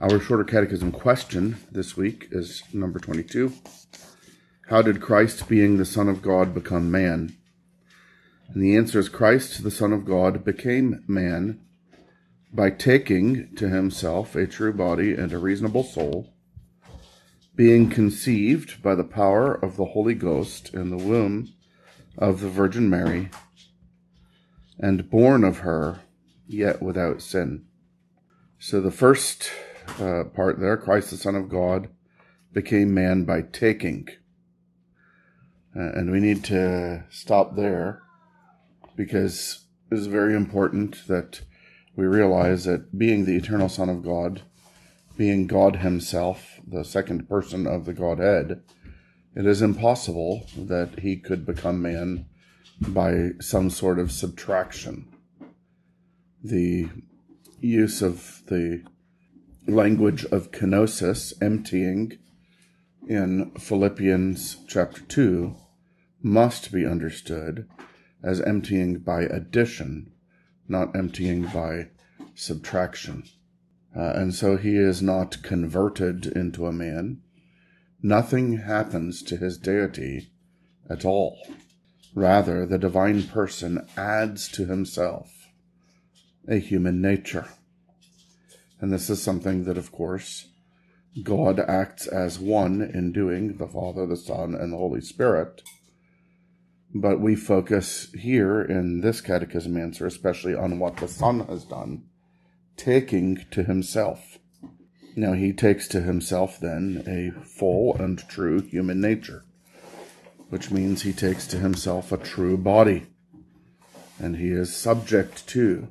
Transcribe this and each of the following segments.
Our shorter catechism question this week is number 22. How did Christ, being the Son of God, become man? And the answer is Christ, the Son of God, became man by taking to himself a true body and a reasonable soul, being conceived by the power of the Holy Ghost in the womb of the Virgin Mary, and born of her, yet without sin. So the first part there, Christ the Son of God became man by taking. And we need to stop there because it is very important that we realize that being the eternal Son of God, being God himself, the second person of the Godhead, it is impossible that he could become man by some sort of subtraction. The use of the language of kenosis, emptying, in Philippians chapter 2, must be understood as emptying by addition, not emptying by subtraction. And so he is not converted into a man. Nothing happens to his deity at all. Rather, the divine person adds to himself a human nature. And this is something that, of course, God acts as one in doing, the Father, the Son, and the Holy Spirit. But we focus here in this catechism answer especially on what the Son has done, taking to himself. Now, he takes to himself then a full and true human nature, which means he takes to himself a true body, and he is subject to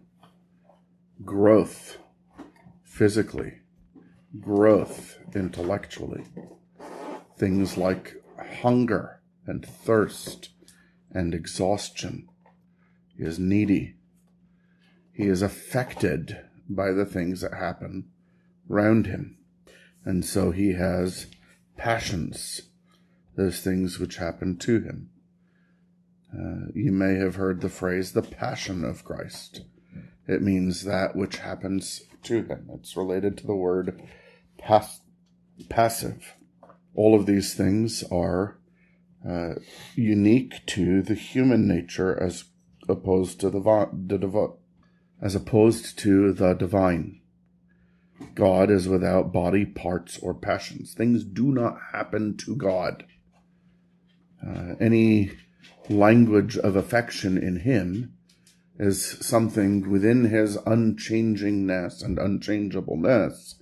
growth physically, growth intellectually, things like hunger and thirst and exhaustion. He is needy. He is affected by the things that happen around him. And so he has passions, those things which happen to him. You may have heard the phrase, the passion of Christ. It means that which happens to him. It's related to the word passive. All of these things are unique to the human nature as opposed to the divine. God is without body, parts, or passions. Things do not happen to God. Any language of affection in him is something within his unchangingness and unchangeableness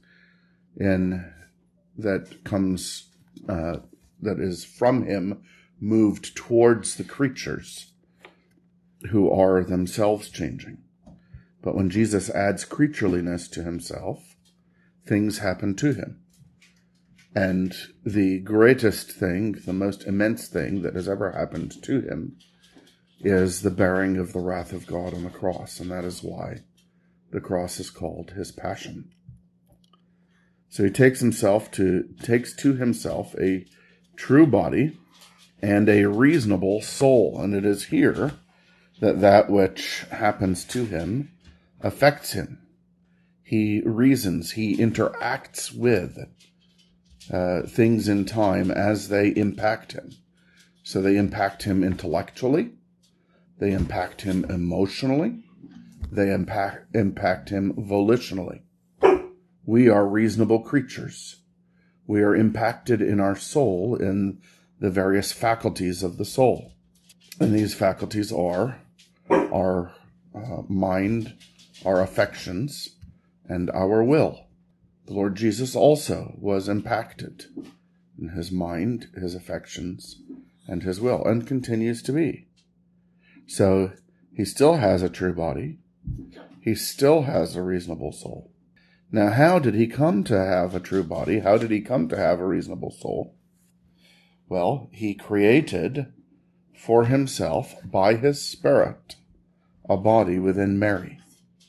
that comes, that is from him, moved towards the creatures who are themselves changing. But when Jesus adds creatureliness to himself, things happen to him. And the greatest thing, the most immense thing that has ever happened to him is the bearing of the wrath of God on the cross. And that is why the cross is called his passion. So he takes to himself a true body and a reasonable soul. And it is here that which happens to him affects him. He reasons, he interacts with things in time as they impact him. So they impact him intellectually, they impact him emotionally, they impact him volitionally. We are reasonable creatures. We are impacted in our soul in the various faculties of the soul. And these faculties are our mind, our affections, and our will. The Lord Jesus also was impacted in his mind, his affections, and his will, and continues to be. So he still has a true body. He still has a reasonable soul. Now, how did he come to have a true body? How did he come to have a reasonable soul? Well, he created for himself, by his Spirit, a body within Mary.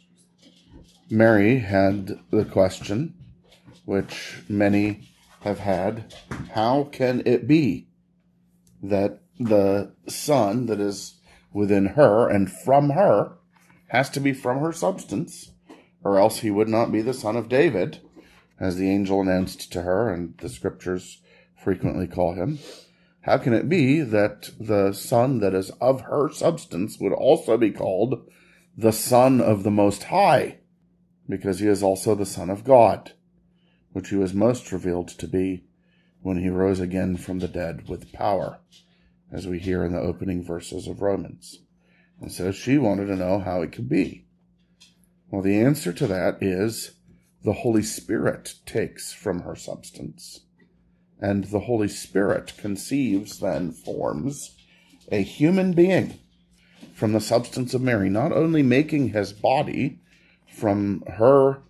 Mary had the question, which many have had, how can it be that the Son that is within her and from her has to be from her substance, or else he would not be the Son of David, as the angel announced to her, and the scriptures frequently call him, how can it be that the son that is of her substance would also be called the Son of the Most High? Because he is also the Son of God, which he was most revealed to be when he rose again from the dead with power, as we hear in the opening verses of Romans. And so she wanted to know how it could be. Well, the answer to that is the Holy Spirit takes from her substance. And the Holy Spirit conceives, then forms, a human being from the substance of Mary, not only making his body from her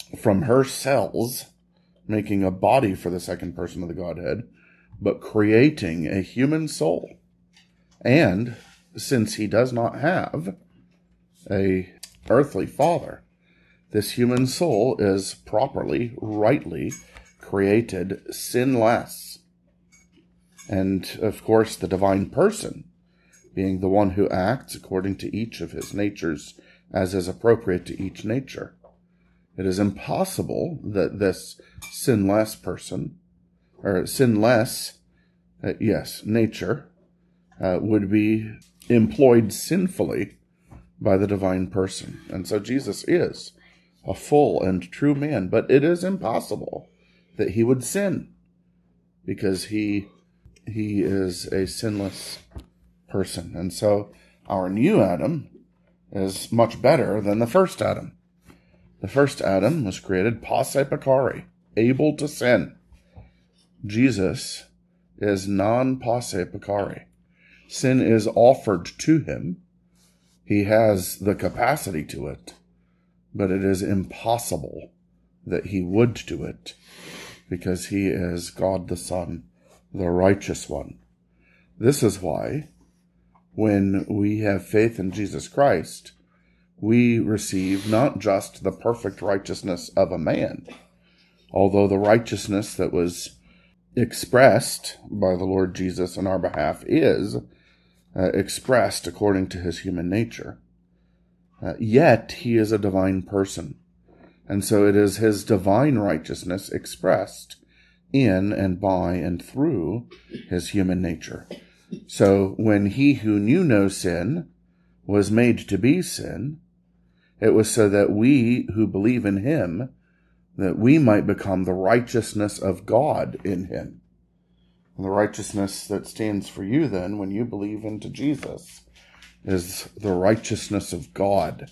cells, making a body for the second person of the Godhead, but creating a human soul. And since he does not have a earthly father, this human soul is properly, rightly created sinless. And, of course, the divine person, being the one who acts according to each of his natures as is appropriate to each nature. It is impossible that this sinless person, or sinless, nature, would be employed sinfully by the divine person. And so Jesus is a full and true man, but it is impossible that he would sin, because he is a sinless person. And so our new Adam is much better than the first Adam. The first Adam was created posse peccari, able to sin. Jesus is non-posse peccari. Sin is offered to him. He has the capacity to it, but it is impossible that he would do it, because he is God the Son, the righteous one. This is why, when we have faith in Jesus Christ, we receive not just the perfect righteousness of a man, although the righteousness that was expressed by the Lord Jesus on our behalf is expressed according to his human nature. Yet he is a divine person. And so it is his divine righteousness expressed in and by and through his human nature. So when he who knew no sin was made to be sin, it was so that we who believe in him, that we might become the righteousness of God in him. And the righteousness that stands for you then, when you believe into Jesus, is the righteousness of God.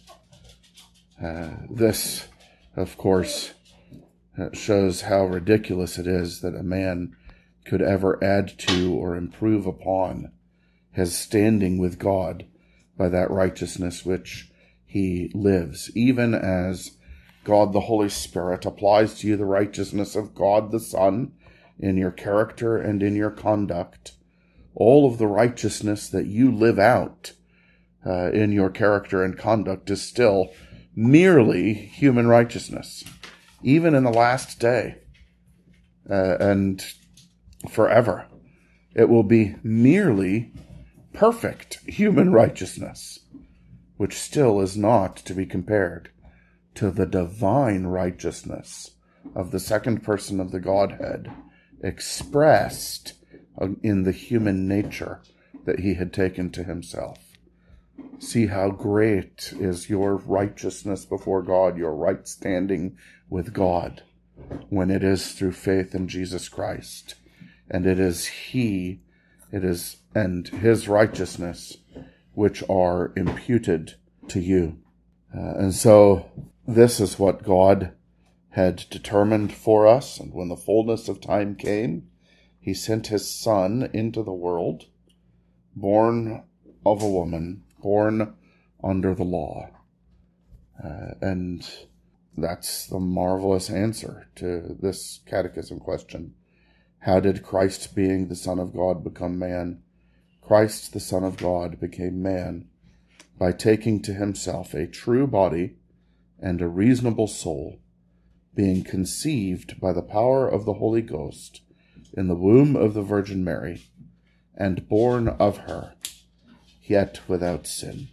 This, of course, shows how ridiculous it is that a man could ever add to or improve upon his standing with God by that righteousness which he lives. Even as God the Holy Spirit applies to you the righteousness of God the Son in your character and in your conduct, all of the righteousness that you live out in your character and conduct is still merely human righteousness, even in the last day and forever. It will be merely perfect human righteousness, which still is not to be compared to the divine righteousness of the second person of the Godhead, expressed in the human nature that he had taken to himself. See how great is your righteousness before God, your right standing with God, when it is through faith in Jesus Christ. And it is and his righteousness which are imputed to you. And so this is what God had determined for us. And when the fullness of time came, he sent his Son into the world, born of a woman, born under the law. And that's the marvelous answer to this catechism question. How did Christ, being the Son of God, become man? Christ, the Son of God, became man by taking to himself a true body and a reasonable soul, being conceived by the power of the Holy Ghost in the womb of the Virgin Mary, and born of her, yet without sin.